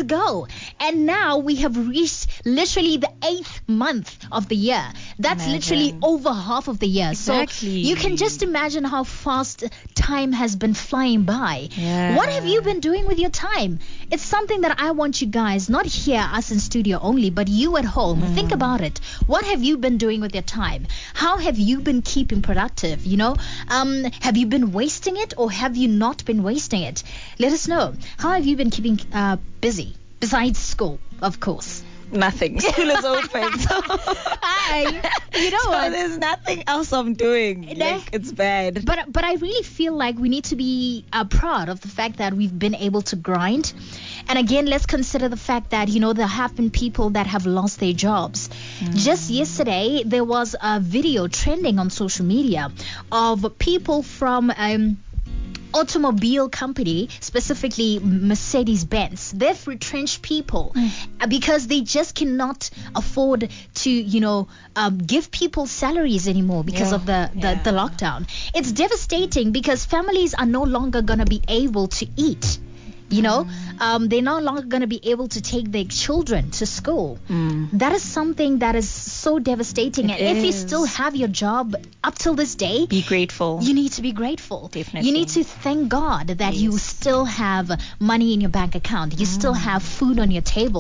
ago. And now we have reached literally the 8th month of the year. That's literally over half of the year. Exactly. So you can just imagine how fast time has been flying by. Yeah. What have you been doing with your time? It's something that I want you guys, not here, us in studio only, but you at home. Think about it. What have you been doing with your time? How have you been keeping productive? Have you been wasting it, or have you not been wasting it? Let us know. How have you been keeping busy? Besides school, of course. Nothing. School is open. So what? There's nothing else I'm doing. Like, it's bad. But I really feel like we need to be proud of the fact that we've been able to grind. And again, let's consider the fact that, there have been people that have lost their jobs. Just yesterday, there was a video trending on social media of people from automobile company, specifically Mercedes-Benz. They've retrenched people because they just cannot afford to, give people salaries anymore because of the lockdown. It's devastating because families are no longer going to be able to eat. They're no longer going to be able to take their children to school. That is something that is so devastating. If you still have your job up till this day, be grateful. You need to be grateful. Definitely. You need to thank God that you still have money in your bank account. You still have food on your table.